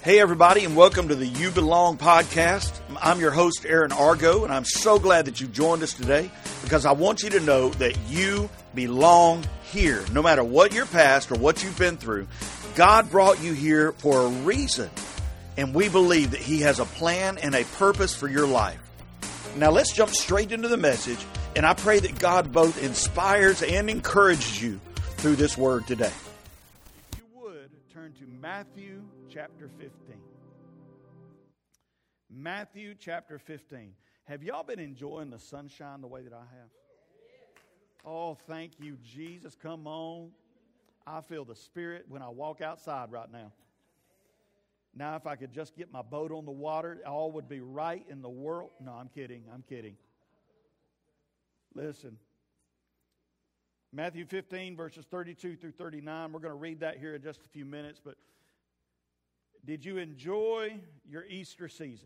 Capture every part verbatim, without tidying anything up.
Hey everybody, and welcome to the You Belong podcast. I'm your host, Aaron Argo, and I'm so glad that you've joined us today because I want you to know that you belong here. No matter what your past or what you've been through, God brought you here for a reason, and we believe that He has a plan and a purpose for your life. Now let's jump straight into the message, and I pray that God both inspires and encourages you through this word today. If you would, turn to Matthew chapter fifteen. Matthew chapter fifteen. Have y'all been enjoying the sunshine the way that I have? Oh, thank you, Jesus. Come on. I feel the Spirit when I walk outside right now. Now, if I could just get my boat on the water, all would be right in the world. No, I'm kidding. I'm kidding. Listen. Matthew fifteen, verses thirty-two through thirty-nine. We're going to read that here in just a few minutes, but did you enjoy your Easter season?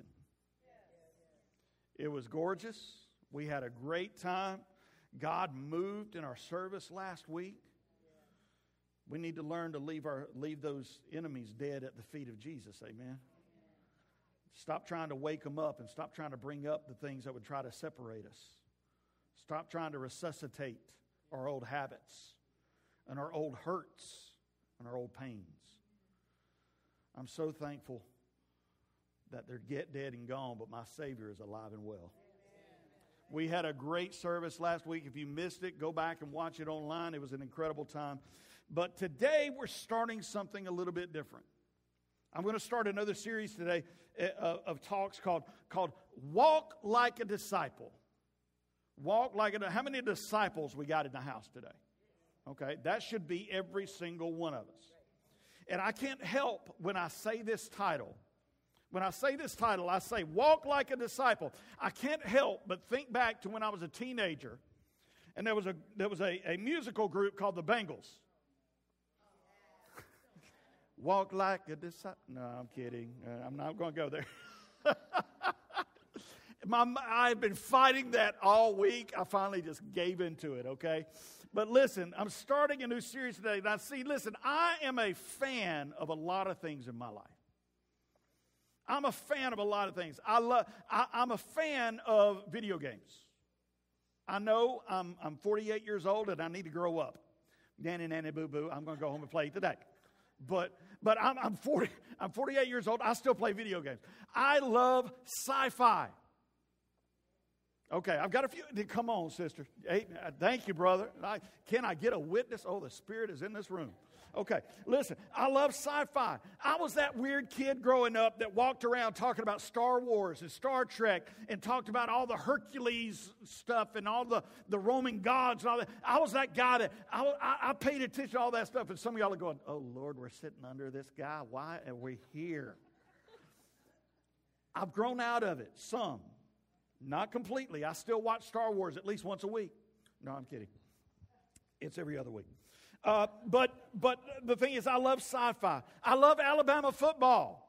It was gorgeous. We had a great time. God moved in our service last week. We need to learn to leave our leave those enemies dead at the feet of Jesus. Amen. Stop trying to wake them up and stop trying to bring up the things that would try to separate us. Stop trying to resuscitate our old habits and our old hurts and our old pains. I'm so thankful that they're get dead and gone, but my Savior is alive and well. We had a great service last week. If you missed it, go back and watch it online. It was an incredible time. But today we're starting something a little bit different. I'm going to start another series today of, of talks called, called Walk Like a Disciple. Walk like a... How many disciples we got in the house today? Okay, that should be every single one of us. And I can't help when I say this title. When I say this title, I say, walk like a disciple. I can't help but think back to when I was a teenager. And there was a there was a, a musical group called the Bangles. Walk like a disciple. No, I'm kidding. Uh, I'm not going to go there. My, I've been fighting that all week. I finally just gave into it, okay? But listen, I'm starting a new series today. Now, see, listen, I am a fan of a lot of things in my life. I'm a fan of a lot of things. I love. I, I'm a fan of video games. I know I'm, I'm forty-eight years old and I need to grow up. Nanny, nanny, boo, boo. I'm going to go home and play today. But but I'm, I'm forty. I'm forty-eight years old. I still play video games. I love sci-fi. Okay, I've got a few. Come on, sister. Hey, thank you, brother. I, can I get a witness? Oh, the Spirit is in this room. Okay, listen, I love sci-fi. I was that weird kid growing up that walked around talking about Star Wars and Star Trek and talked about all the Hercules stuff and all the, the Roman gods and all that. I was that guy that, I, I, I paid attention to all that stuff. And some of y'all are going, oh, Lord, we're sitting under this guy. Why are we here? I've grown out of it, some. Not completely. I still watch Star Wars at least once a week. No, I'm kidding. It's every other week. Uh, but but the thing is, I love sci-fi. I love Alabama football.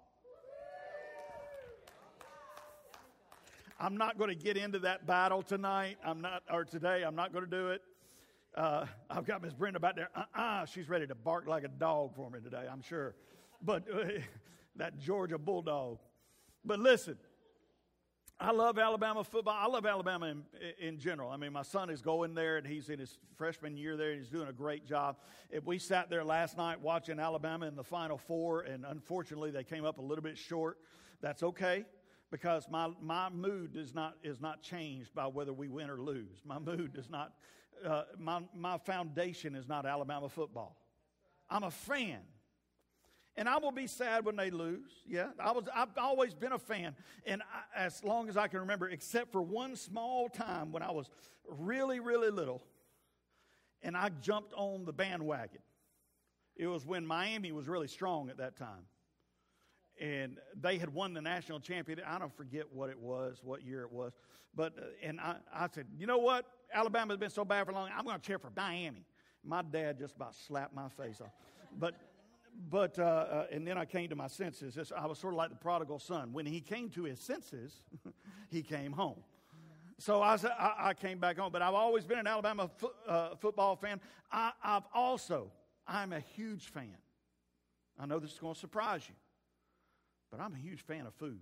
I'm not going to get into that battle tonight. I'm not, or today. I'm not going to do it. Uh, I've got Miss Brenda back there. Uh-uh, she's ready to bark like a dog for me today, I'm sure. But uh, that Georgia Bulldog. But listen. I love Alabama football. I love Alabama in, in general. I mean, my son is going there, and he's in his freshman year there, and he's doing a great job. If we sat there last night watching Alabama in the Final Four, and unfortunately they came up a little bit short. That's okay, because my, my mood is not is not changed by whether we win or lose. My mood is not, uh, my, my foundation is not Alabama football. I'm a fan. And I will be sad when they lose. Yeah, I was. I've always been a fan, and I, as long as I can remember, except for one small time when I was really, really little, and I jumped on the bandwagon. It was when Miami was really strong at that time, and they had won the national championship. I don't forget what it was, what year it was, but uh, and I, I said, you know what? Alabama's been so bad for long. I'm going to cheer for Miami. My dad just about slapped my face off, but. But, uh, uh, and then I came to my senses. It's, I was sort of like the prodigal son. When he came to his senses, he came home. So I, I, I came back home. But I've always been an Alabama fo- uh, football fan. I, I've also, I'm a huge fan. I know this is going to surprise you. But I'm a huge fan of food.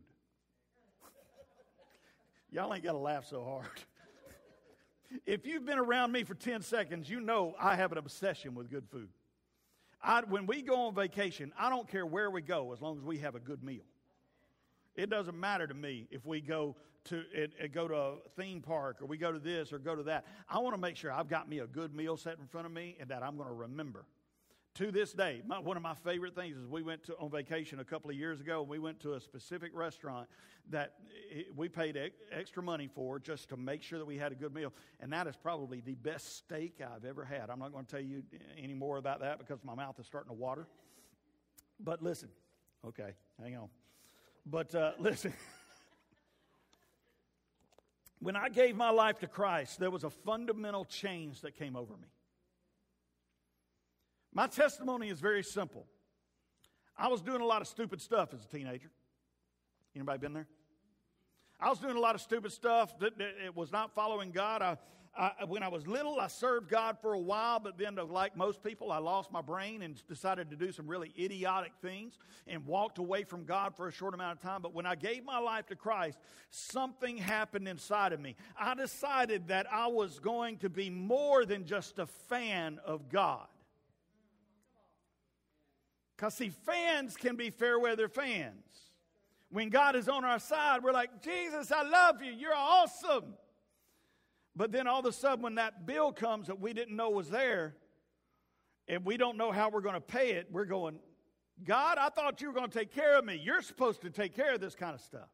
Y'all ain't got to laugh so hard. If you've been around me for ten seconds, you know I have an obsession with good food. I, when we go on vacation, I don't care where we go as long as we have a good meal. It doesn't matter to me if we go to it, it go to a theme park or we go to this or go to that. I want to make sure I've got me a good meal set in front of me and that I'm going to remember. To this day, my, one of my favorite things is we went to, on vacation a couple of years ago. We went to a specific restaurant that it, we paid e- extra money for just to make sure that we had a good meal. And that is probably the best steak I've ever had. I'm not going to tell you any more about that because my mouth is starting to water. But listen, okay, hang on. But uh, listen, when I gave my life to Christ, there was a fundamental change that came over me. My testimony is very simple. I was doing a lot of stupid stuff as a teenager. Anybody been there? I was doing a lot of stupid stuff that, that it was not following God. I, I, when I was little, I served God for a while, but then, like most people, I lost my brain and decided to do some really idiotic things and walked away from God for a short amount of time. But when I gave my life to Christ, something happened inside of me. I decided that I was going to be more than just a fan of God. Because, see, fans can be fair weather fans. When God is on our side, we're like, Jesus, I love you. You're awesome. But then all of a sudden, when that bill comes that we didn't know was there, and we don't know how we're going to pay it, we're going, God, I thought you were going to take care of me. You're supposed to take care of this kind of stuff.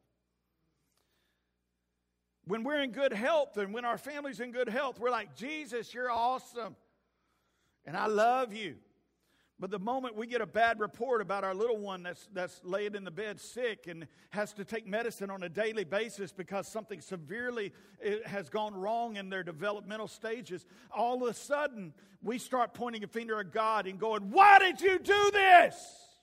When we're in good health and when our family's in good health, we're like, Jesus, you're awesome. And I love you. But the moment we get a bad report about our little one that's that's laid in the bed sick and has to take medicine on a daily basis because something severely has gone wrong in their developmental stages, all of a sudden we start pointing a finger at God and going, why did you do this?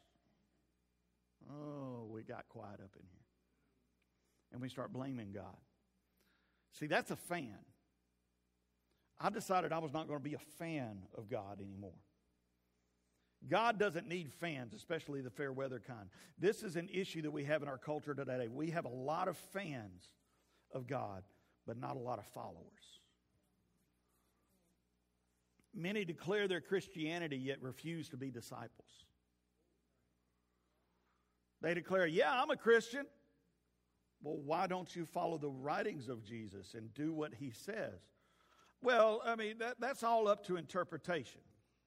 Oh, we got quiet up in here. And we start blaming God. See, that's a fan. I decided I was not going to be a fan of God anymore. God doesn't need fans, especially the fair weather kind. This is an issue that we have in our culture today. We have a lot of fans of God, but not a lot of followers. Many declare their Christianity, yet refuse to be disciples. They declare, yeah, I'm a Christian. Well, why don't you follow the writings of Jesus and do what he says? Well, I mean, that, that's all up to interpretation.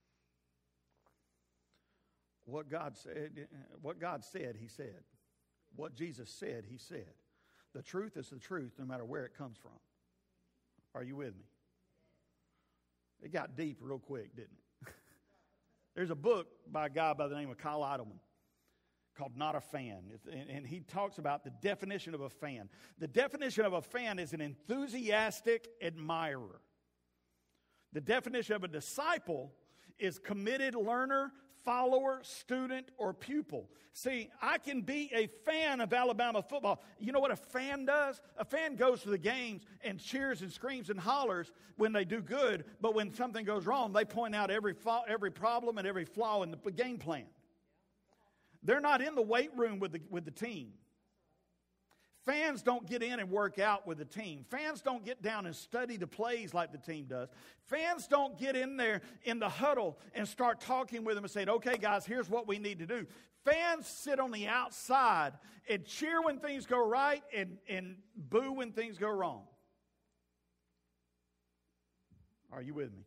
What God said, what God said, he said. What Jesus said, he said. The truth is the truth no matter where it comes from. Are you with me? It got deep real quick, didn't it? There's a book by a guy by the name of Kyle Idleman called Not a Fan. And he talks about the definition of a fan. The definition of a fan is an enthusiastic admirer. The definition of a disciple is committed learner, follower, student, or pupil. See, I can be a fan of Alabama football. You know what a fan does? A fan goes to the games and cheers and screams and hollers when they do good, but when something goes wrong, they point out every flaw, every problem and every flaw in the game plan. They're not in the weight room with the, with the team. Fans don't get in and work out with the team. Fans don't get down and study the plays like the team does. Fans don't get in there in the huddle and start talking with them and saying, okay, guys, here's what we need to do. Fans sit on the outside and cheer when things go right and, and boo when things go wrong. Are you with me?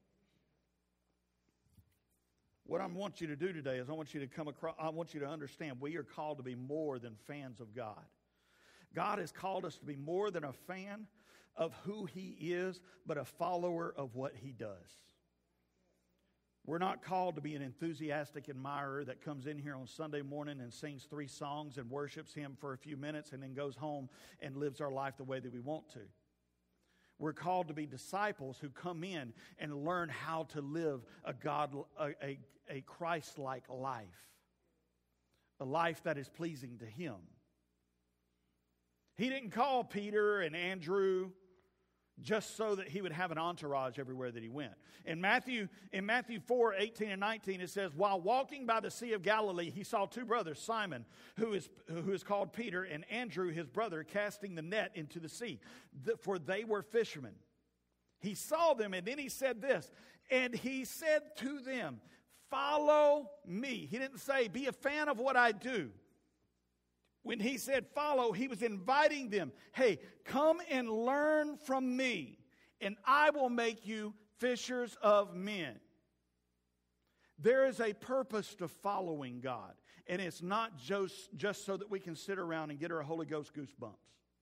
What I want you to do today is I want you to come across, I want you to understand we are called to be more than fans of God. God has called us to be more than a fan of who he is, but a follower of what he does. We're not called to be an enthusiastic admirer that comes in here on Sunday morning and sings three songs and worships him for a few minutes and then goes home and lives our life the way that we want to. We're called to be disciples who come in and learn how to live a God, a, a, a Christ-like life, a life that is pleasing to him. He didn't call Peter and Andrew, just so that he would have an entourage everywhere that he went. In Matthew, in Matthew four, eighteen and nineteen, it says, while walking by the Sea of Galilee, he saw two brothers, Simon, who is, who is called Peter, and Andrew, his brother, casting the net into the sea, for they were fishermen. He saw them, and then he said this, and he said to them, follow me. He didn't say, be a fan of what I do. When he said follow, he was inviting them. Hey, come and learn from me, and I will make you fishers of men. There is a purpose to following God, and it's not just, just so that we can sit around and get our Holy Ghost goosebumps.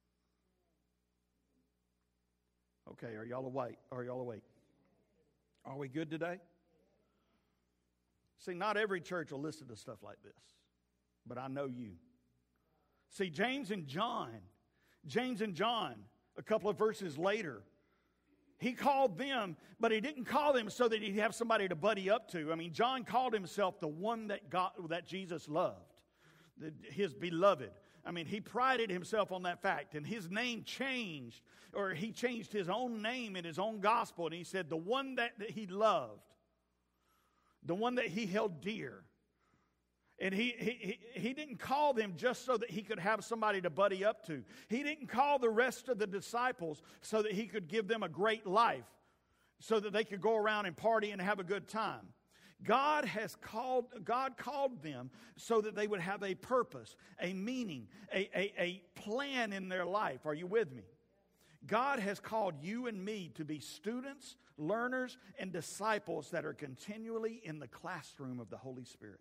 Okay, are y'all awake? Are y'all awake? Are we good today? See, not every church will listen to stuff like this, but I know you. See, James and John, James and John, a couple of verses later, he called them, but he didn't call them so that he'd have somebody to buddy up to. I mean, John called himself the one that God, that Jesus loved, the, his beloved. I mean, he prided himself on that fact, and his name changed, or he changed his own name in his own gospel, and he said the one that, that he loved, the one that he held dear. And he, he, he didn't call them just so that he could have somebody to buddy up to. He didn't call the rest of the disciples so that he could give them a great life, so that they could go around and party and have a good time. God has called, God called them so that they would have a purpose, a meaning, a, a, a plan in their life. Are you with me? God has called you and me to be students, learners, and disciples that are continually in the classroom of the Holy Spirit.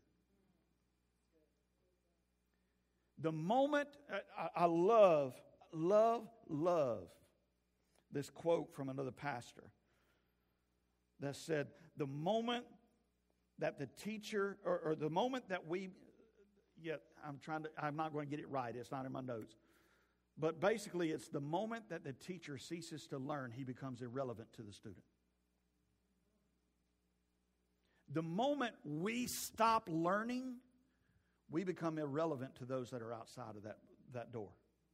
The moment, I, I love, love, love this quote from another pastor that said, the moment that the teacher, or, or the moment that we, yet I'm trying to, I'm not going to get it right, it's not in my notes. But basically, it's the moment that the teacher ceases to learn, he becomes irrelevant to the student. The moment we stop learning, we become irrelevant to those that are outside of that, that door.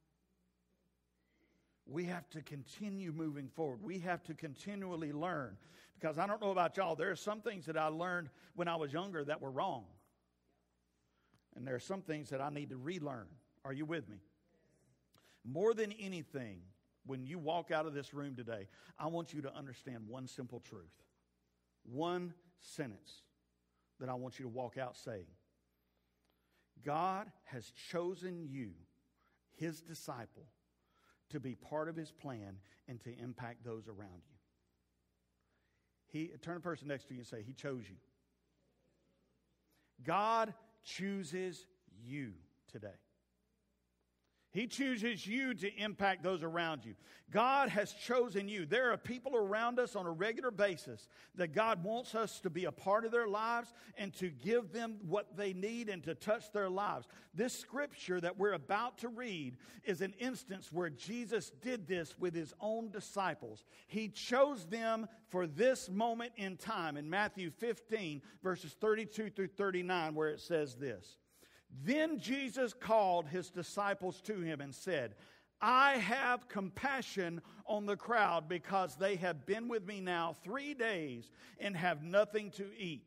We have to continue moving forward. We have to continually learn. Because I don't know about y'all, there are some things that I learned when I was younger that were wrong. And there are some things that I need to relearn. Are you with me? More than anything, when you walk out of this room today, I want you to understand one simple truth. One sentence that I want you to walk out saying. God has chosen you, his disciple, to be part of his plan and to impact those around you. He, turn to the person next to you and say, he chose you. God chooses you today. He chooses you to impact those around you. God has chosen you. There are people around us on a regular basis that God wants us to be a part of their lives and to give them what they need and to touch their lives. This scripture that we're about to read is an instance where Jesus did this with his own disciples. He chose them for this moment in time in Matthew fifteen, verses thirty-two through thirty-nine, where it says this. Then Jesus called his disciples to him and said, I have compassion on the crowd because they have been with me now three days and have nothing to eat.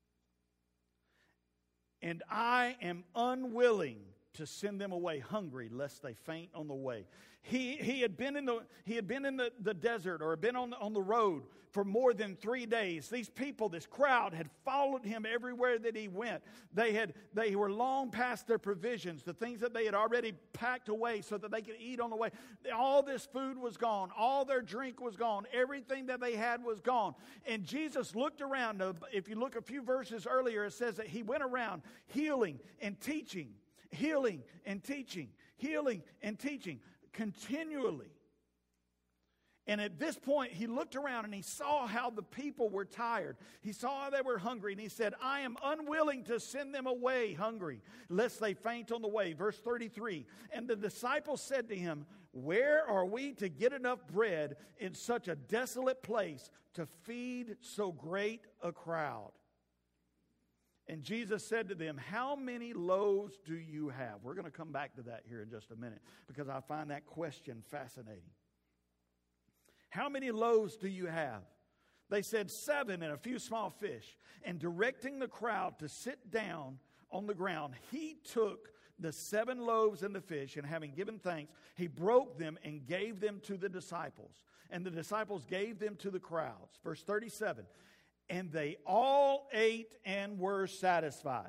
And I am unwilling to send them away hungry lest they faint on the way. He, he had been in the he had been in the, the desert or been on the, on the road for more than three days. These people, this crowd, had followed him everywhere that he went. They had they were long past their provisions, the things that they had already packed away so that they could eat on the way. All this food was gone. All their drink was gone. Everything that they had was gone. And Jesus looked around. If you look a few verses earlier, it says that he went around healing and teaching, healing and teaching, healing and teaching. Continually. And at this point, he looked around and he saw how the people were tired. He saw how they were hungry, and he said, I am unwilling to send them away hungry, lest they faint on the way. Verse thirty-three, and the disciples said to him, where are we to get enough bread in such a desolate place to feed so great a crowd? And Jesus said to them, how many loaves do you have? We're going to come back to that here in just a minute because I find that question fascinating. How many loaves do you have? They said, seven and a few small fish. And directing the crowd to sit down on the ground, he took the seven loaves and the fish, and having given thanks, he broke them and gave them to the disciples. And the disciples gave them to the crowds. Verse thirty-seven. And they all ate and were satisfied.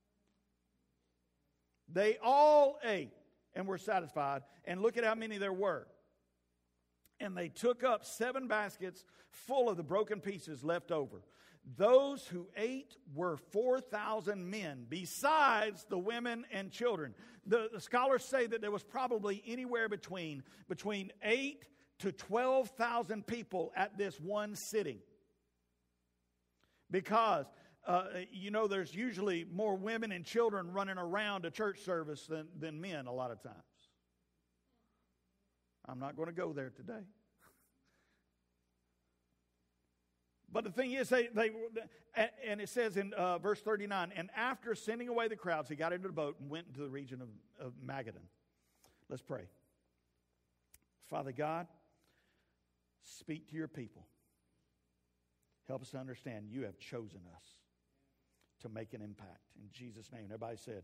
They all ate and were satisfied. And look at how many there were. And they took up seven baskets full of the broken pieces left over. Those who ate were four thousand men, besides the women and children. The, the scholars say that there was probably anywhere between, between eight to twelve thousand people at this one sitting. Because, uh, you know, there's usually more women and children running around a church service than, than men a lot of times. I'm not going to go there today. But the thing is, they, they and it says in uh, verse thirty-nine, and after sending away the crowds, he got into the boat and went into the region of, of Magadan. Let's pray. Father God, speak to your people. Help us to understand you have chosen us to make an impact. In Jesus' name. Everybody said,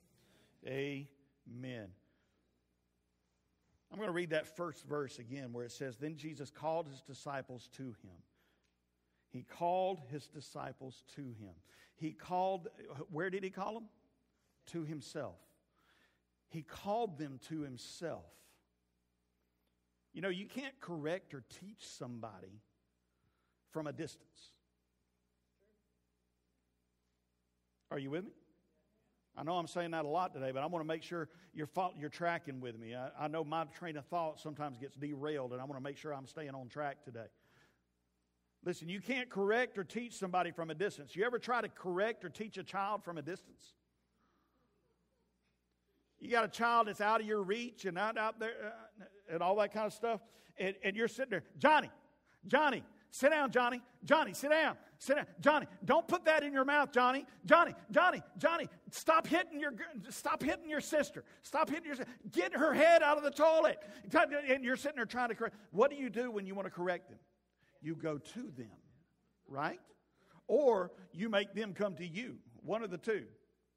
amen. I'm going to read that first verse again where it says, then Jesus called his disciples to him. He called his disciples to him. He called, where did he call them? To himself. He called them to himself. You know, you can't correct or teach somebody from a distance. Are you with me? I know I'm saying that a lot today, but I want to make sure you're, you're tracking with me. I, I know my train of thought sometimes gets derailed, and I want to make sure I'm staying on track today. Listen, you can't correct or teach somebody from a distance. You ever try to correct or teach a child from a distance? You got a child that's out of your reach and out, out there uh, and all that kind of stuff, and, and you're sitting there, Johnny, Johnny, sit down, Johnny. Johnny, sit down. Sit down. Johnny, don't put that in your mouth, Johnny. Johnny, Johnny, Johnny, stop hitting your stop hitting your sister. Stop hitting your sister. Get her head out of the toilet. And you're sitting there trying to correct. What do you do when you want to correct them? You go to them, right? Or you make them come to you. One of the two.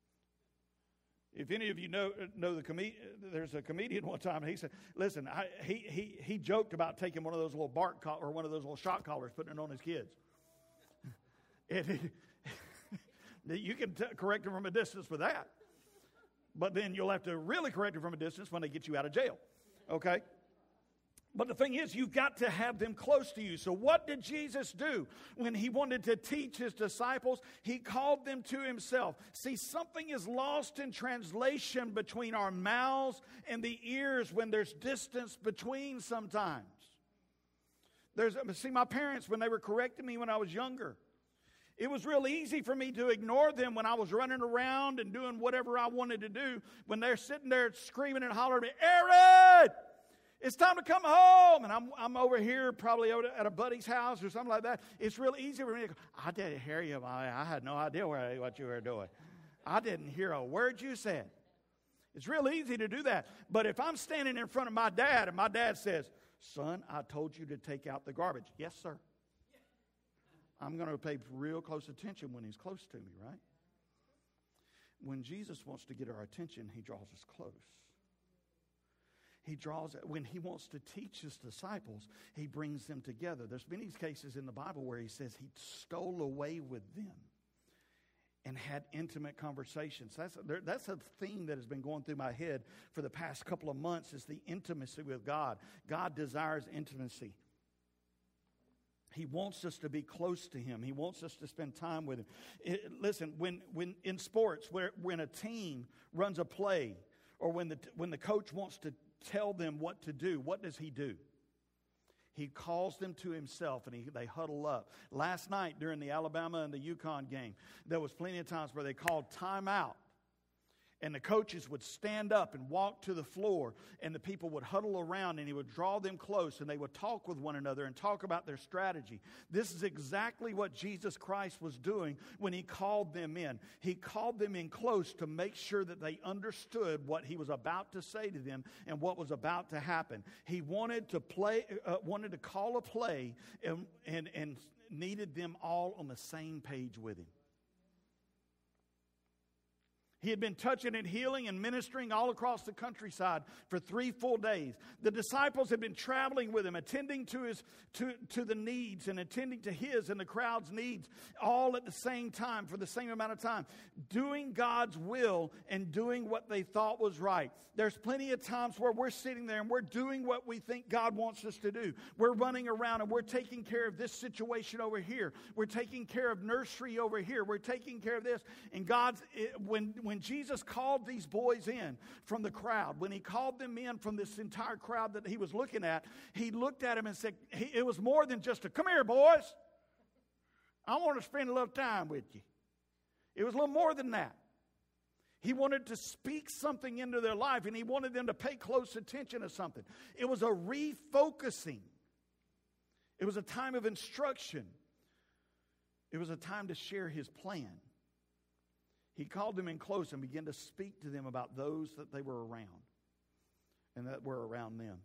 If any of you know know the comedian, there's a comedian one time, and he said, listen, I, he he he joked about taking one of those little bark coll- or one of those little shock collars, putting it on his kids. And he, you can t- correct them from a distance with that. But then you'll have to really correct them from a distance when they get you out of jail. Okay? But the thing is, you've got to have them close to you. So what did Jesus do when he wanted to teach his disciples? He called them to himself. See, something is lost in translation between our mouths and the ears when there's distance between sometimes. There's, see, my parents, when they were correcting me when I was younger, it was real easy for me to ignore them when I was running around and doing whatever I wanted to do. When they're sitting there screaming and hollering at me, Aaron! It's time to come home. And I'm I'm over here probably over at a buddy's house or something like that. It's real easy for me to go, I didn't hear you. I, I had no idea where, what you were doing. I didn't hear a word you said. It's real easy to do that. But if I'm standing in front of my dad and my dad says, son, I told you to take out the garbage. Yes, sir. I'm going to pay real close attention when he's close to me, right? When Jesus wants to get our attention, he draws us close. He draws, when he wants to teach his disciples, he brings them together. There's many cases in the Bible where he says he stole away with them and had intimate conversations. That's a, that's a theme that has been going through my head for the past couple of months, is the intimacy with God. God desires intimacy. He wants us to be close to him. He wants us to spend time with him. It, listen, when, when in sports, where, when a team runs a play, or when the, when the coach wants to tell them what to do, what does he do? He calls them to himself, and he, they huddle up. Last night during the Alabama and the UConn game, there was plenty of times where they called timeout. And the coaches would stand up and walk to the floor, and the people would huddle around, and he would draw them close, and they would talk with one another and talk about their strategy. This is exactly what Jesus Christ was doing when he called them in. He called them in close to make sure that they understood what he was about to say to them and what was about to happen. He wanted to play, uh, wanted to call a play, and, and, and needed them all on the same page with him. He had been touching and healing and ministering all across the countryside for three full days. The disciples had been traveling with him, attending to his to, to the needs and attending to his and the crowd's needs all at the same time for the same amount of time, doing God's will and doing what they thought was right. There's plenty of times where we're sitting there and we're doing what we think God wants us to do. We're running around and we're taking care of this situation over here. We're taking care of nursery over here. We're taking care of this. And God's when when Jesus called these boys in from the crowd, when he called them in from this entire crowd that he was looking at, he looked at them and said, he, it was more than just a, come here, boys. I want to spend a little time with you. It was a little more than that. He wanted to speak something into their life, and he wanted them to pay close attention to something. It was a refocusing. It was a time of instruction. It was a time to share his plan. He called them in close and began to speak to them about those that they were around and that were around them.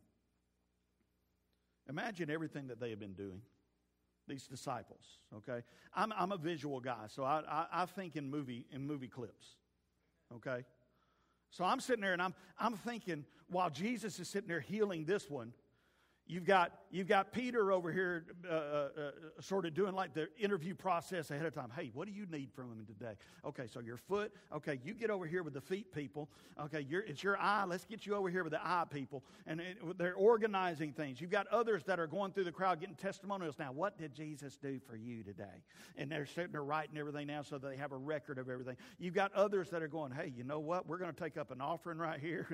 Imagine everything that they had been doing, these disciples, okay? I'm, I'm a visual guy, so I, I, I think in movie in movie clips, okay? So I'm sitting there and I'm, I'm thinking, while Jesus is sitting there healing this one, You've got you've got Peter over here uh, uh, sort of doing like the interview process ahead of time. Hey, what do you need from him today? Okay, so your foot. Okay, you get over here with the feet people. Okay, you're, it's your eye. Let's get you over here with the eye people. And it, they're organizing things. You've got others that are going through the crowd getting testimonials. Now, what did Jesus do for you today? And they're sitting there writing everything down so they have a record of everything. You've got others that are going, hey, you know what? We're going to take up an offering right here.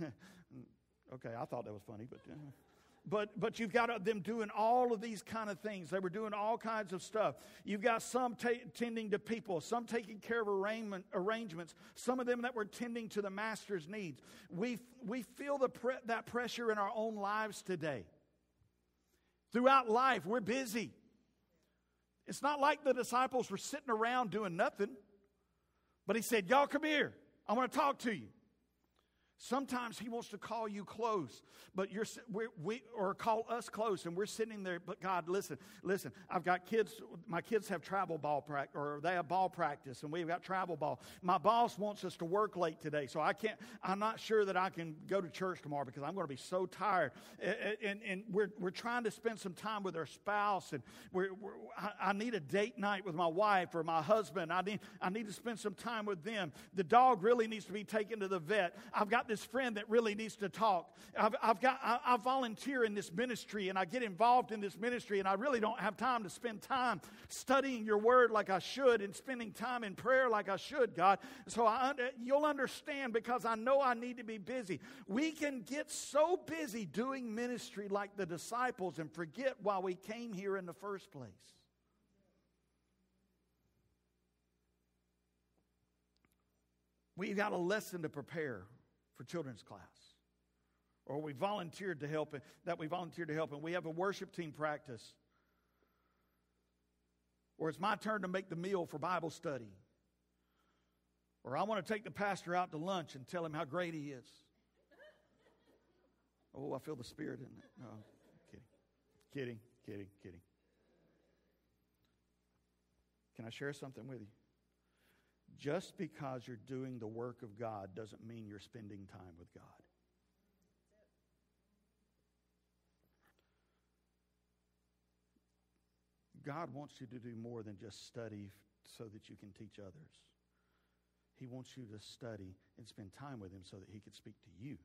Okay, I thought that was funny, but... Uh, But but you've got them doing all of these kind of things. They were doing all kinds of stuff. You've got some t- tending to people, some taking care of arrangement, arrangements, some of them that were tending to the master's needs. We, we feel the pre- that pressure in our own lives today. Throughout life, we're busy. It's not like the disciples were sitting around doing nothing. But he said, y'all come here. I want to talk to you. Sometimes he wants to call you close, but you're we, we or call us close, and we're sitting there. But God, listen, listen. I've got kids. My kids have travel ball practice, or they have ball practice, and we've got travel ball. My boss wants us to work late today, so I can't. I'm not sure that I can go to church tomorrow because I'm going to be so tired. And, and, and we're we're trying to spend some time with our spouse, and we're, we're I, I need a date night with my wife or my husband. I need I need to spend some time with them. The dog really needs to be taken to the vet. I've got this friend that really needs to talk. I've, I've got, I, I volunteer in this ministry and I get involved in this ministry and I really don't have time to spend time studying your word like I should and spending time in prayer like I should, God. So I, you'll understand because I know I need to be busy. We can get so busy doing ministry like the disciples and forget why we came here in the first place. We've got a lesson to prepare for children's class, or we volunteered to help, that we volunteered to help, and we have a worship team practice, or it's my turn to make the meal for Bible study, or I want to take the pastor out to lunch and tell him how great he is. Oh, I feel the Spirit in it. No, kidding, kidding, kidding, kidding. Can I share something with you? Just because you're doing the work of God doesn't mean you're spending time with God. God wants you to do more than just study so that you can teach others. He wants you to study and spend time with Him so that He can speak to you.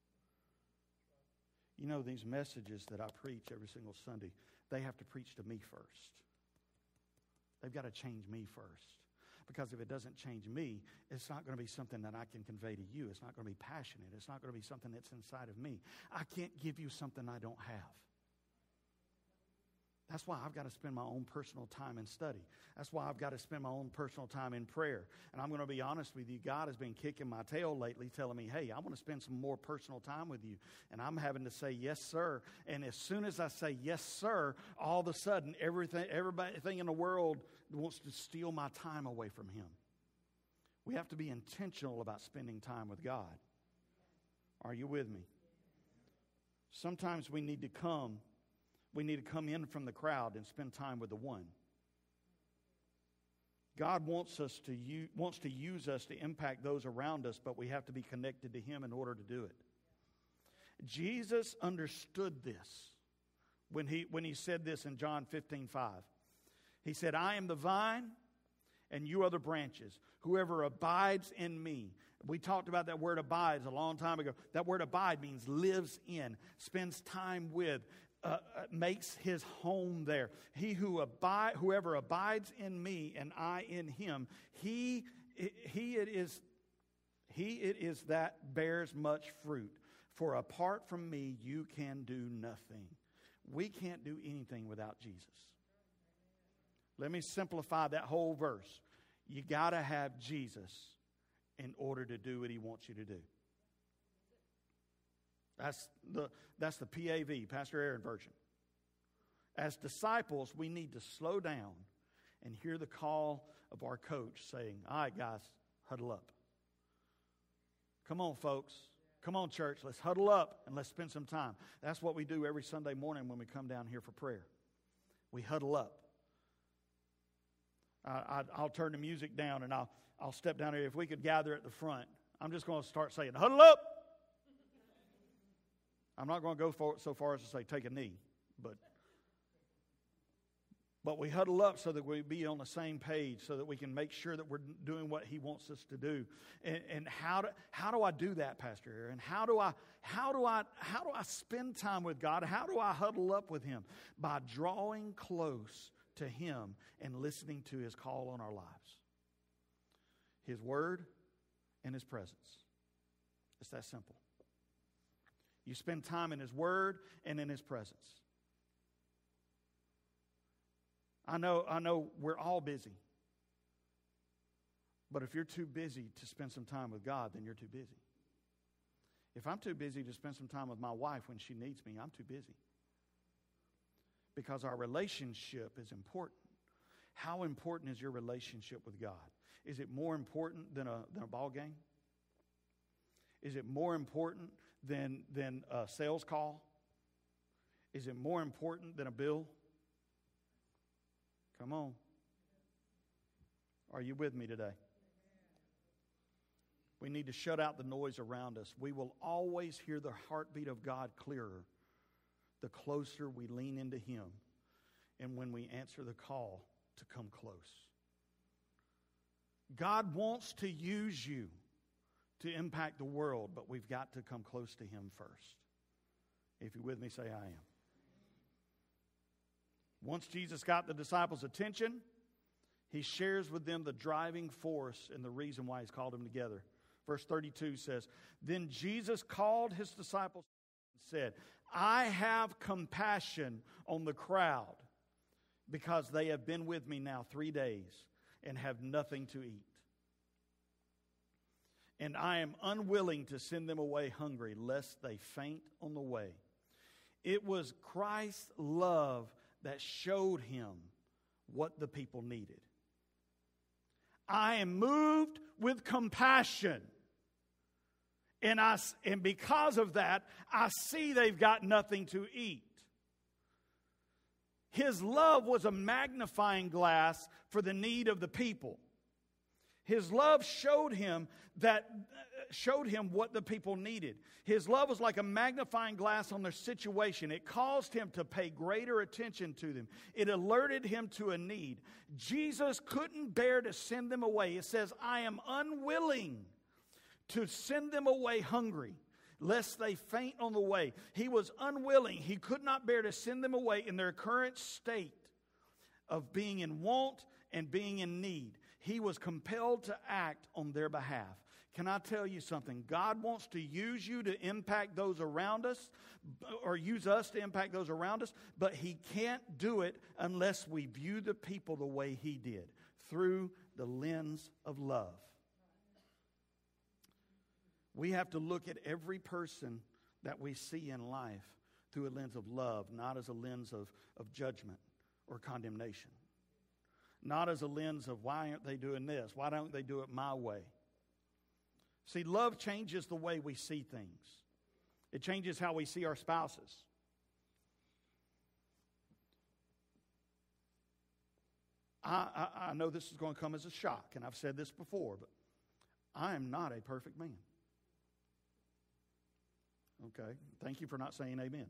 You know, these messages that I preach every single Sunday, they have to preach to me first. They've got to change me first. Because if it doesn't change me, it's not going to be something that I can convey to you. It's not going to be passionate. It's not going to be something that's inside of me. I can't give you something I don't have. That's why I've got to spend my own personal time in study. That's why I've got to spend my own personal time in prayer. And I'm going to be honest with you, God has been kicking my tail lately, telling me, hey, I want to spend some more personal time with you. And I'm having to say, yes, sir. And as soon as I say, yes, sir, all of a sudden, everything, everything in the world wants to steal my time away from Him. We have to be intentional about spending time with God. Are you with me? Sometimes we need to come We need to come in from the crowd and spend time with the one. God wants us to use, wants to use us to impact those around us, but we have to be connected to Him in order to do it. Jesus understood this when he, when he said this in John fifteen five. He said, I am the vine and you are the branches. Whoever abides in me. We talked about that word abides a long time ago. That word abide means lives in, spends time with, Uh, makes his home there. He who abide, whoever abides in me and I in him, he he it is he it is that bears much fruit. For apart from me, you can do nothing. We can't do anything without Jesus. Let me simplify that whole verse. You got to have Jesus in order to do what He wants you to do. That's the, that's the P A V, Pastor Aaron version. As disciples, we need to slow down and hear the call of our coach saying, all right, guys, huddle up. Come on, folks. Come on, church. Let's huddle up and let's spend some time. That's what we do every Sunday morning when we come down here for prayer. We huddle up. I, I, I'll turn the music down and I'll, I'll step down here. If we could gather at the front, I'm just going to start saying, huddle up. I'm not going to go for, so far as to say take a knee, but but we huddle up so that we be on the same page, so that we can make sure that we're doing what He wants us to do. And, and how do how do I do that, Pastor Aaron? How do I how do I how do I spend time with God? How do I huddle up with Him? By drawing close to Him and listening to His call on our lives. His Word and His presence. It's that simple. You spend time in His Word and in His presence. I know, I know we're all busy. But if you're too busy to spend some time with God, then you're too busy. If I'm too busy to spend some time with my wife when she needs me, I'm too busy. Because our relationship is important. How important is your relationship with God? Is it more important than a, than a ball game? Is it more important than, than a sales call? Is it more important than a bill? Come on. Are you with me today? We need to shut out the noise around us. We will always hear the heartbeat of God clearer the closer we lean into Him and when we answer the call to come close. God wants to use you to impact the world, but we've got to come close to Him first. If you're with me, say I am. Once Jesus got the disciples' attention, He shares with them the driving force and the reason why He's called them together. Verse thirty-two says, Then Jesus called His disciples and said, I have compassion on the crowd because they have been with me now three days and have nothing to eat. And I am unwilling to send them away hungry, lest they faint on the way. It was Christ's love that showed Him what the people needed. I am moved with compassion. And, I, and because of that, I see they've got nothing to eat. His love was a magnifying glass for the need of the people. His love showed him that showed him what the people needed. His love was like a magnifying glass on their situation. It caused him to pay greater attention to them. It alerted him to a need. Jesus couldn't bear to send them away. It says, I am unwilling to send them away hungry, lest they faint on the way. He was unwilling. He could not bear to send them away in their current state of being in want and being in need. He was compelled to act on their behalf. Can I tell you something? God wants to use you to impact those around us, or use us to impact those around us, but He can't do it unless we view the people the way He did, through the lens of love. We have to look at every person that we see in life through a lens of love, not as a lens of, of judgment or condemnation. Not as a lens of, why aren't they doing this? Why don't they do it my way? See, love changes the way we see things. It changes how we see our spouses. I, I, I know this is going to come as a shock, and I've said this before, but I am not a perfect man. Okay, thank you for not saying amen.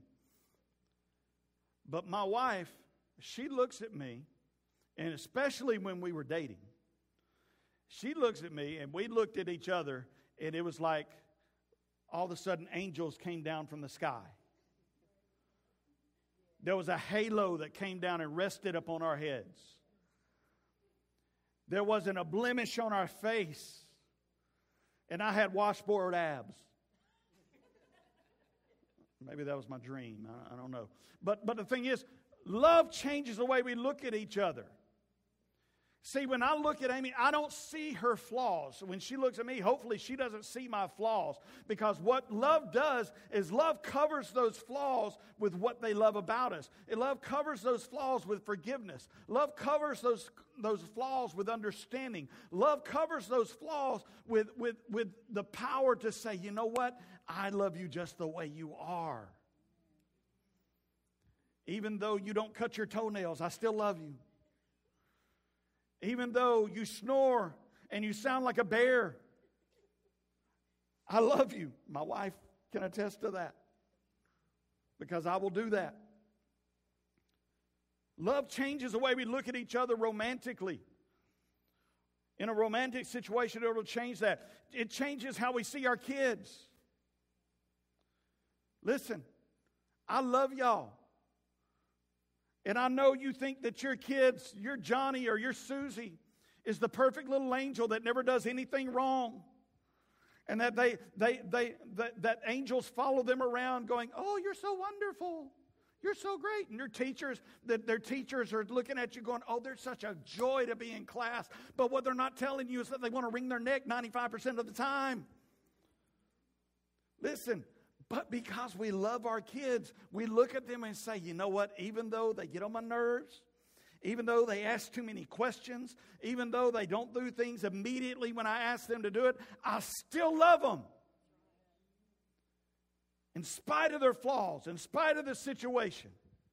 But my wife, she looks at me, and especially when we were dating, she looks at me, and we looked at each other, and it was like all of a sudden angels came down from the sky. There was a halo that came down and rested upon our heads. There wasn't a blemish on our face, and I had washboard abs. Maybe that was my dream. I, I don't know. But, but the thing is, love changes the way we look at each other. See, when I look at Amy, I don't see her flaws. When she looks at me, hopefully she doesn't see my flaws. Because what love does is love covers those flaws with what they love about us. And love covers those flaws with forgiveness. Love covers those, those flaws with understanding. Love covers those flaws with, with, with the power to say, you know what? I love you just the way you are. Even though you don't cut your toenails, I still love you. Even though you snore and you sound like a bear, I love you. My wife can attest to that, because I will do that. Love changes the way we look at each other romantically. In a romantic situation, it will change that. It changes how we see our kids. Listen, I love y'all. And I know you think that your kids, your Johnny or your Susie, is the perfect little angel that never does anything wrong. And that they, they, they, that, that angels follow them around going, oh, you're so wonderful. You're so great. And your teachers, that their teachers are looking at you going, oh, they're such a joy to be in class. But what they're not telling you is that they want to wring their neck ninety-five percent of the time. Listen. But because we love our kids, we look at them and say, you know what, even though they get on my nerves, even though they ask too many questions, even though they don't do things immediately when I ask them to do it, I still love them. In spite of their flaws, in spite of the situation.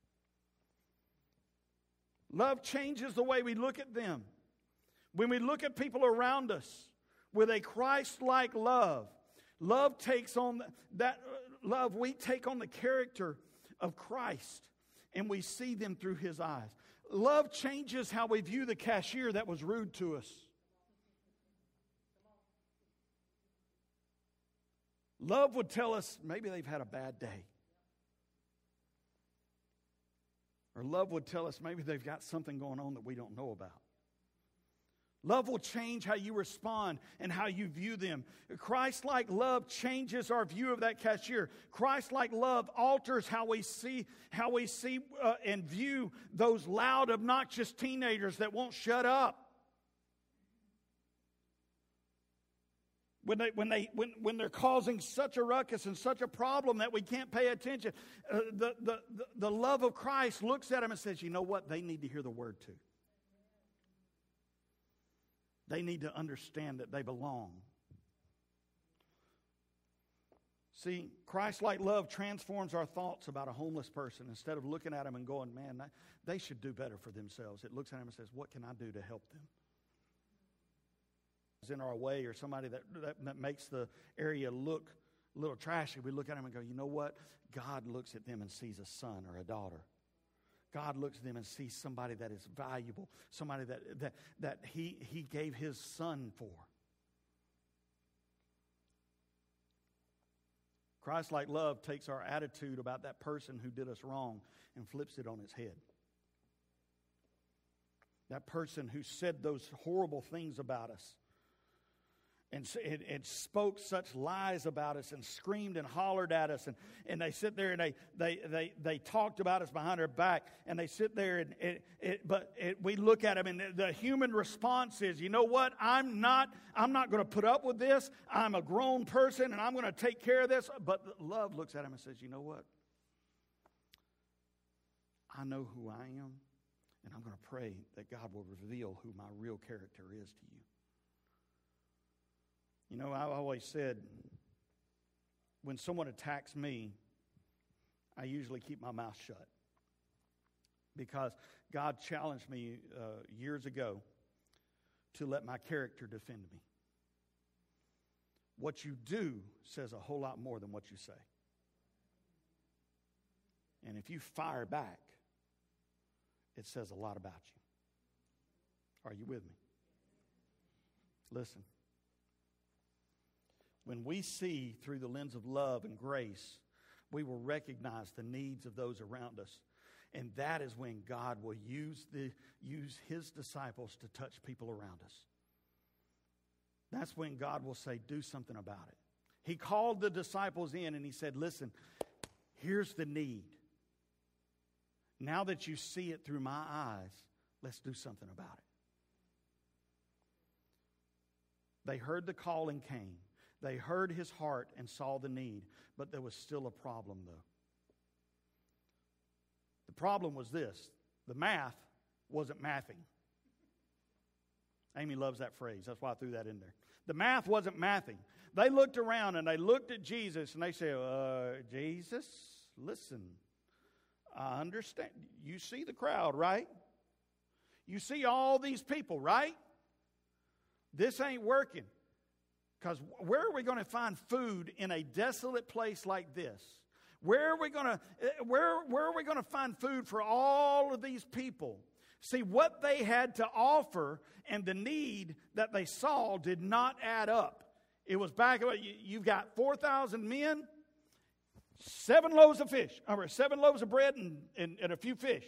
Love changes the way we look at them. When we look at people around us with a Christ-like love, love takes on that love, we take on the character of Christ, and we see them through His eyes. Love changes how we view the cashier that was rude to us. Love would tell us maybe they've had a bad day. Or love would tell us maybe they've got something going on that we don't know about. Love will change how you respond and how you view them. Christ-like love changes our view of that cashier. Christ-like love alters how we see, how we see uh, and view those loud, obnoxious teenagers that won't shut up. When they, when they, when, when they're causing such a ruckus and such a problem that we can't pay attention, uh, the, the, the, the love of Christ looks at them and says, you know what? They need to hear the word too. They need to understand that they belong. See, Christ-like love transforms our thoughts about a homeless person. Instead of looking at them and going, man, they should do better for themselves, it looks at them and says, what can I do to help them? In our way, or somebody that, that, that makes the area look a little trashy, we look at them and go, you know what? God looks at them and sees a son or a daughter. God looks at them and sees somebody that is valuable, somebody that, that, that he, he gave His Son for. Christ-like love takes our attitude about that person who did us wrong and flips it on its head. That person who said those horrible things about us. And it, it spoke such lies about us and screamed and hollered at us. And, and they sit there and they, they, they, they talked about us behind our back. And they sit there and it, it, but it, we look at them and the human response is, you know what? I'm not, I'm not going to put up with this. I'm a grown person and I'm going to take care of this. But love looks at him and says, you know what? I know who I am. And I'm going to pray that God will reveal who my real character is to you. You know, I've always said, when someone attacks me, I usually keep my mouth shut. Because God challenged me uh, years ago to let my character defend me. What you do says a whole lot more than what you say. And if you fire back, it says a lot about you. Are you with me? Listen. When we see through the lens of love and grace, we will recognize the needs of those around us. And that is when God will use the use his disciples to touch people around us. That's when God will say, do something about it. He called the disciples in and he said, listen, here's the need. Now that you see it through my eyes, let's do something about it. They heard the call and came. They heard his heart and saw the need, but there was still a problem, though. The problem was this. The math wasn't mathing. Amy loves that phrase. That's why I threw that in there. The math wasn't mathing. They looked around and they looked at Jesus and they said, uh, Jesus, listen, I understand. You see the crowd, right? You see all these people, right? This ain't working. Because where are we going to find food in a desolate place like this? Where are we going to where where are we going to find food for all of these people? See, what they had to offer and the need that they saw did not add up. It was back about you've got four thousand men, seven loaves of fish, or seven loaves of bread and, and, and a few fish.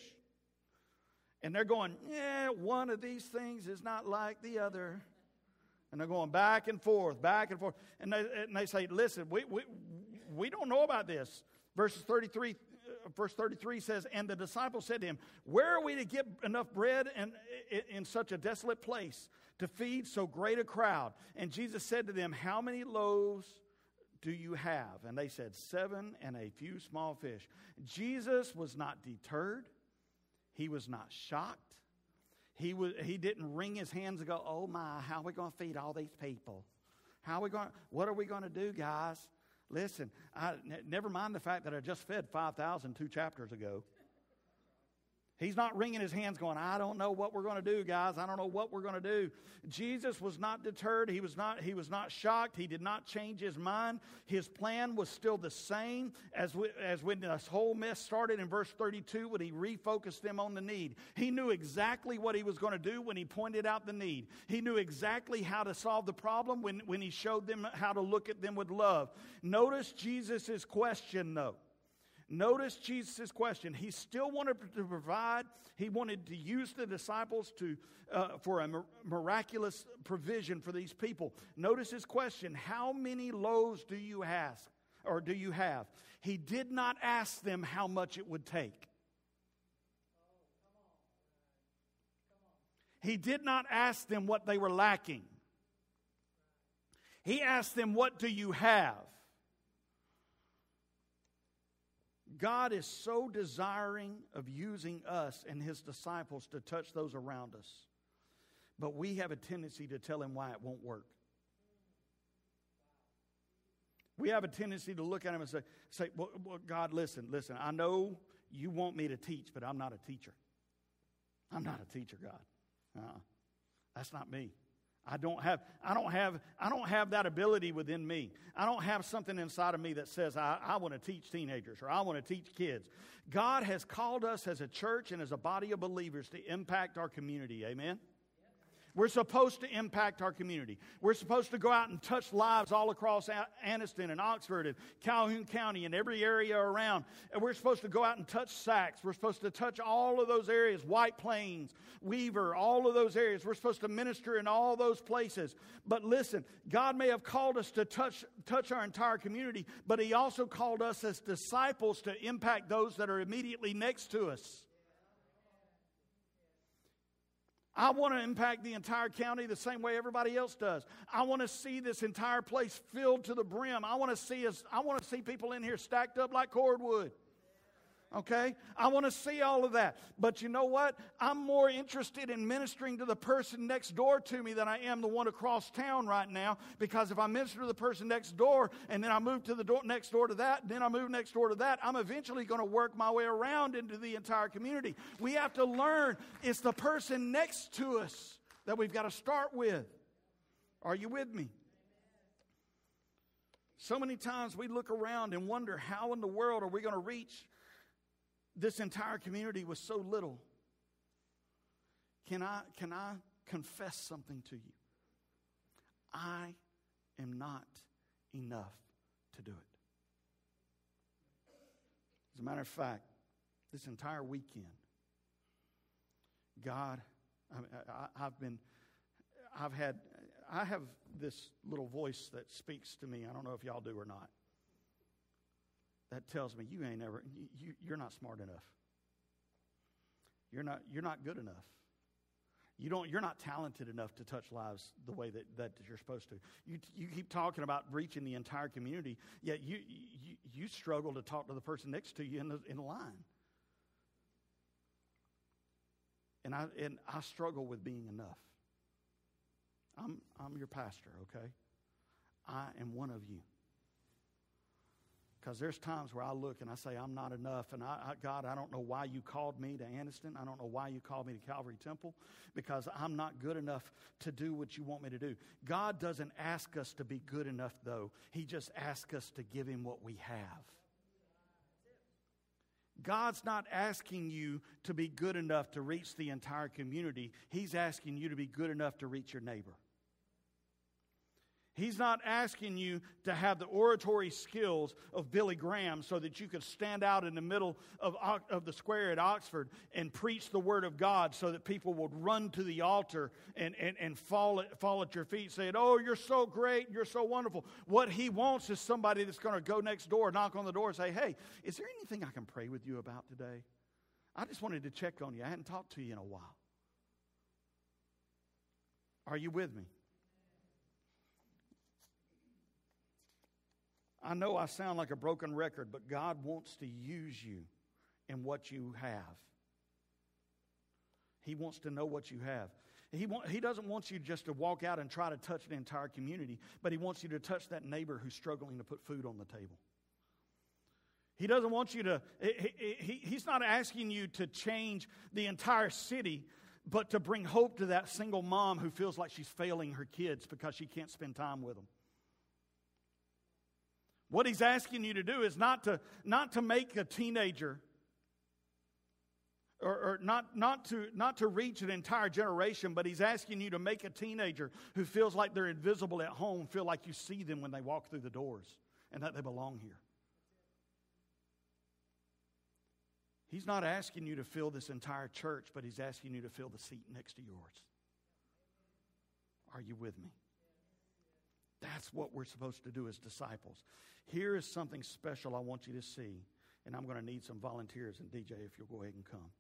And they're going, yeah, one of these things is not like the other. And they're going back and forth, back and forth. And they, and they say, listen, we, we, we don't know about this. Verses thirty-three, uh, verse thirty-three says, and the disciples said to him, where are we to get enough bread in, in, in such a desolate place to feed so great a crowd? And Jesus said to them, how many loaves do you have? And they said, seven and a few small fish. Jesus was not deterred. He was not shocked. He was, he didn't wring his hands and go, oh my, how are we going to feed all these people? How are we going? What are we going to do, guys? Listen, I, n- never mind the fact that I just fed five thousand two chapters ago. He's not wringing his hands going, I don't know what we're going to do, guys. I don't know what we're going to do. Jesus was not deterred. He was not, he was not shocked. He did not change his mind. His plan was still the same as, we, as when this whole mess started in verse thirty-two when he refocused them on the need. He knew exactly what he was going to do when he pointed out the need. He knew exactly how to solve the problem when, when he showed them how to look at them with love. Notice Jesus' question, though. Notice Jesus' question. He still wanted to provide. He wanted to use the disciples to uh, for a miraculous provision for these people. Notice his question. How many loaves do you ask, or do you have? He did not ask them how much it would take. He did not ask them what they were lacking. He asked them, what do you have? God is so desiring of using us and his disciples to touch those around us. But we have a tendency to tell him why it won't work. We have a tendency to look at him and say, say well, well, God, listen, listen, I know you want me to teach, but I'm not a teacher. I'm not a teacher, God. Uh-uh. That's not me. I don't have, I don't have, I don't have that ability within me. I don't have something inside of me that says I, I want to teach teenagers or I want to teach kids. God has called us as a church and as a body of believers to impact our community. Amen. We're supposed to impact our community. We're supposed to go out and touch lives all across Anniston and Oxford and Calhoun County and every area around. And we're supposed to go out and touch Sacs. We're supposed to touch all of those areas, White Plains, Weaver, all of those areas. We're supposed to minister in all those places. But listen, God may have called us to touch, touch our entire community, but He also called us as disciples to impact those that are immediately next to us. I want to impact the entire county the same way everybody else does. I want to see this entire place filled to the brim. I want to see us, I want to see people in here stacked up like cordwood. Okay? I want to see all of that. But you know what? I'm more interested in ministering to the person next door to me than I am the one across town right now. Because if I minister to the person next door, and then I move to the door next door to that, and then I move next door to that, I'm eventually going to work my way around into the entire community. We have to learn it's the person next to us that we've got to start with. Are you with me? So many times we look around and wonder, how in the world are we going to reach this entire community with so little? Can I, can I confess something to you? I am not enough to do it. As a matter of fact, this entire weekend, God, I, I, I've been, I've had, I have this little voice that speaks to me. I don't know if y'all do or not. That tells me you ain't ever, you, you're not smart enough. You're not, you're not good enough. You don't, you're not talented enough to touch lives the way that, that you're supposed to. You, you keep talking about reaching the entire community, yet you, you, you struggle to talk to the person next to you in the, in the line. And I, and I struggle with being enough. I'm, I'm your pastor, okay? I am one of you. Because there's times where I look and I say, I'm not enough. And I, I, God, I don't know why you called me to Anniston. I don't know why you called me to Calvary Temple. Because I'm not good enough to do what you want me to do. God doesn't ask us to be good enough, though. He just asks us to give Him what we have. God's not asking you to be good enough to reach the entire community. He's asking you to be good enough to reach your neighbor. He's not asking you to have the oratory skills of Billy Graham so that you could stand out in the middle of, of the square at Oxford and preach the Word of God so that people would run to the altar and, and, and fall, at, fall at your feet saying, oh, you're so great, you're so wonderful. What He wants is somebody that's going to go next door, knock on the door and say, hey, is there anything I can pray with you about today? I just wanted to check on you. I hadn't talked to you in a while. Are you with me? I know I sound like a broken record, but God wants to use you in what you have. He wants to know what you have. He, want, he doesn't want you just to walk out and try to touch the entire community, but He wants you to touch that neighbor who's struggling to put food on the table. He doesn't want you to, he, he, He's not asking you to change the entire city, but to bring hope to that single mom who feels like she's failing her kids because she can't spend time with them. What He's asking you to do is not to, not to make a teenager or, or not, not, to, not to reach an entire generation, but He's asking you to make a teenager who feels like they're invisible at home feel like you see them when they walk through the doors and that they belong here. He's not asking you to fill this entire church, but He's asking you to fill the seat next to yours. Are you with me? That's what we're supposed to do as disciples. Here is something special I want you to see, and I'm going to need some volunteers. And D J, if you'll go ahead and come.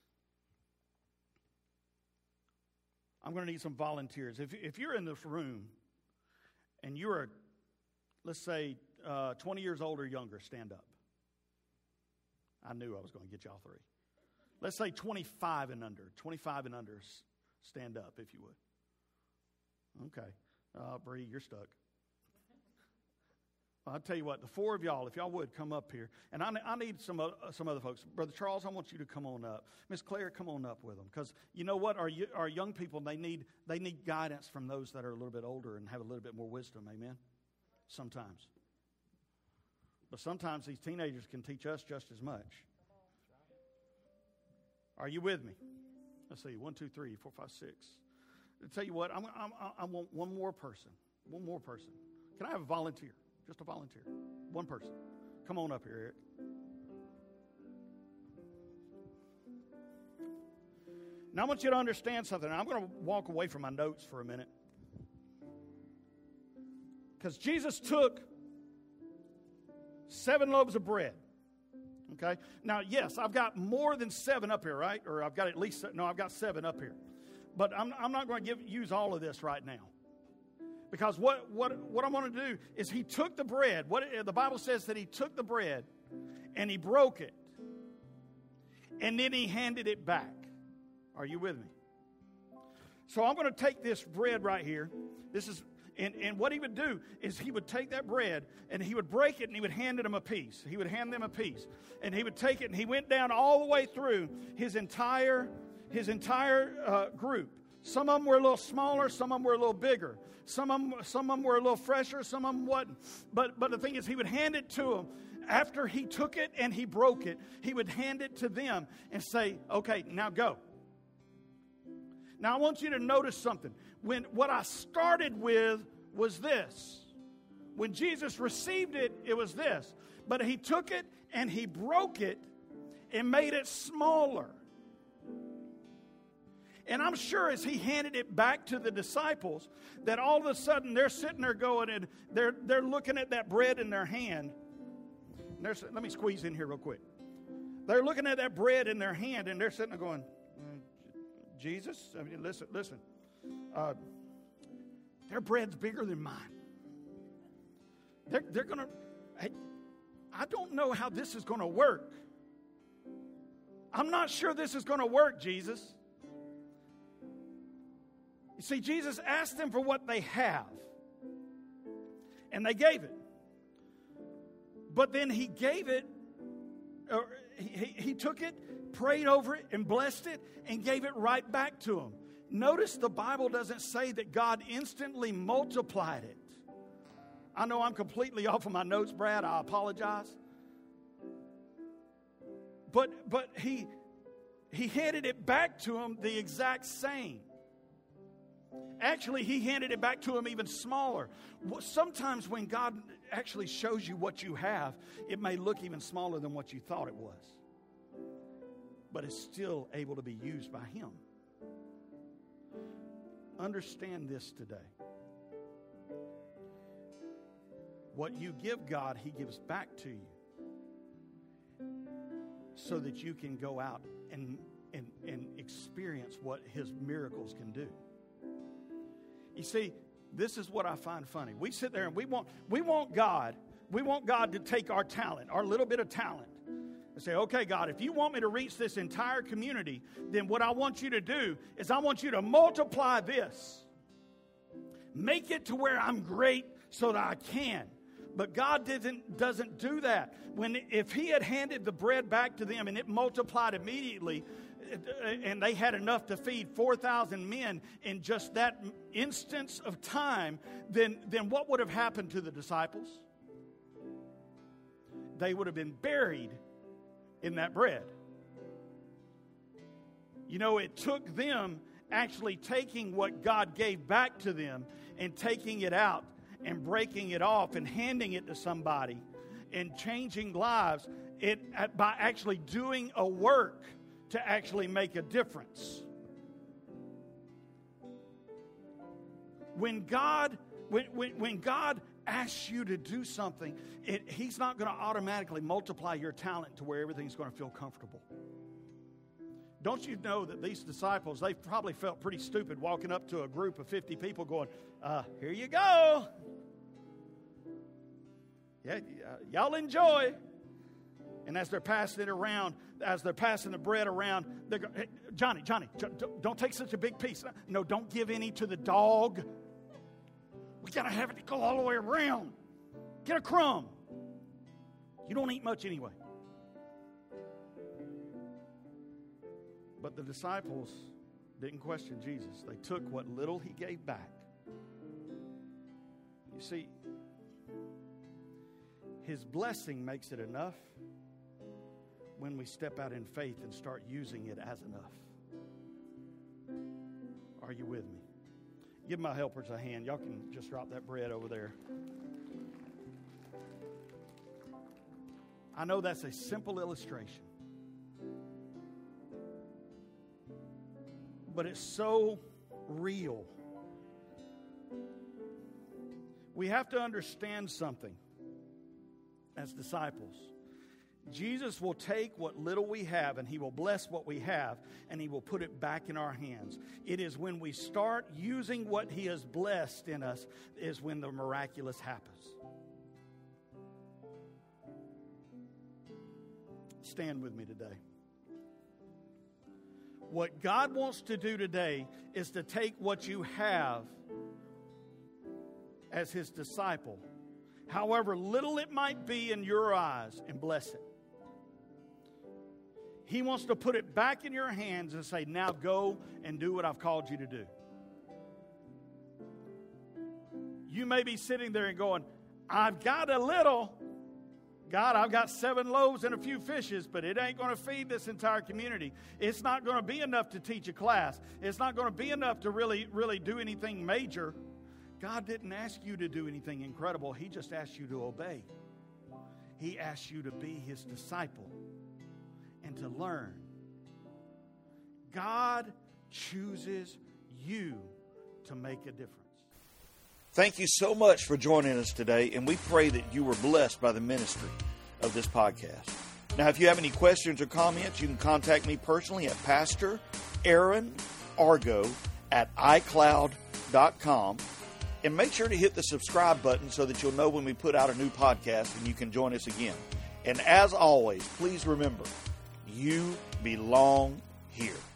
I'm going to need some volunteers. If, if you're in this room and you're, let's say, uh, twenty years old or younger, stand up. I knew I was going to get y'all three. Let's say twenty-five and under. twenty-five and under, stand up if you would. Okay. Uh, Bree, you're stuck. Well, I'll tell you what, the four of y'all, if y'all would, come up here. And I, I need some uh, some other folks. Brother Charles, I want you to come on up. Miss Claire, come on up with them. Because you know what? Our, our young people, they need, they need guidance from those that are a little bit older and have a little bit more wisdom. Amen? Sometimes. But sometimes these teenagers can teach us just as much. Are you with me? Let's see. One, two, three, four, five, six. I'll tell you what, I'm, I'm, I want one more person. One more person. Can I have a volunteer? Just a volunteer. One person. Come on up here, Eric. Now I want you to understand something. I'm going to walk away from my notes for a minute. Because Jesus took seven loaves of bread. Okay? Now, yes, I've got more than seven up here, right? Or I've got at least, no, I've got seven up here. But I'm, I'm not going to give, use all of this right now. Because what, what, what I want to do is he took the bread. What the Bible says that he took the bread and he broke it. And then he handed it back. Are you with me? So I'm going to take this bread right here. This is, and, and what he would do is he would take that bread and he would break it and he would hand them a piece. He would hand them a piece. And he would take it and he went down all the way through his entire, his entire uh, group. Some of them were a little smaller, some of them were a little bigger. Some of them, some of them were a little fresher, some of them wasn't. But, but the thing is, he would hand it to them. After he took it and he broke it, he would hand it to them and say, okay, now go. Now, I want you to notice something. When what I started with was this. When Jesus received it, it was this. But he took it and he broke it and made it smaller. And I'm sure as he handed it back to the disciples, that all of a sudden they're sitting there going and they're, they're looking at that bread in their hand. There's, let me squeeze in here real quick. They're looking at that bread in their hand and they're sitting there going, Jesus, I mean, listen, listen. Uh, their bread's bigger than mine. They're, they're going to, hey, I don't know how this is going to work. I'm not sure this is going to work, Jesus. You see, Jesus asked them for what they have. And they gave it. But then he gave it, or he, he took it, prayed over it, and blessed it, and gave it right back to them. Notice the Bible doesn't say that God instantly multiplied it. I know I'm completely off of my notes, Brad. I apologize. But but he he handed it back to him the exact same. Actually, he handed it back to him even smaller. Sometimes when God actually shows you what you have, it may look even smaller than what you thought it was. But it's still able to be used by him. Understand this today. What you give God, he gives back to you. So that you can go out and, and, and experience what his miracles can do. You see, this is what I find funny. We sit there and we want we want God, we want God to take our talent, our little bit of talent, and say, okay, God, if you want me to reach this entire community, then what I want you to do is I want you to multiply this. Make it to where I'm great so that I can. But God doesn't, doesn't do that. When if he had handed the bread back to them and it multiplied immediately, and they had enough to feed four thousand men in just that instance of time, then, then what would have happened to the disciples? They would have been buried in that bread. You know, it took them actually taking what God gave back to them and taking it out and breaking it off and handing it to somebody and changing lives it, by actually doing a work to actually make a difference. When God, when, when, when God asks you to do something, it, he's not going to automatically multiply your talent to where everything's going to feel comfortable. Don't you know that these disciples, they probably felt pretty stupid walking up to a group of fifty people going, uh, here you go. Yeah, uh, y'all enjoy. And as they're passing it around, as they're passing the bread around, they're going, hey, Johnny, Johnny, don't take such a big piece. No, don't give any to the dog. We got to have it go all the way around. Get a crumb. You don't eat much anyway. But the disciples didn't question Jesus. They took what little he gave back. You see, his blessing makes it enough when we step out in faith and start using it as enough. Are you with me? Give my helpers a hand. Y'all can just drop that bread over there. I know that's a simple illustration, but it's so real. We have to understand something as disciples. Jesus will take what little we have and He will bless what we have and He will put it back in our hands. It is when we start using what He has blessed in us is when the miraculous happens. Stand with me today. What God wants to do today is to take what you have as His disciple, however little it might be in your eyes, and bless it. He wants to put it back in your hands and say, now go and do what I've called you to do. You may be sitting there and going, I've got a little. God, I've got seven loaves and a few fishes, but it ain't going to feed this entire community. It's not going to be enough to teach a class. It's not going to be enough to really, really do anything major. God didn't ask you to do anything incredible. He just asked you to obey. He asked you to be His disciple and to learn. God chooses you to make a difference. Thank you so much for joining us today, and we pray that you were blessed by the ministry of this podcast. Now, if you have any questions or comments, you can contact me personally at Pastor Aaron Argo at i cloud dot com. And make sure to hit the subscribe button so that you'll know when we put out a new podcast and you can join us again. And as always, please remember, you belong here.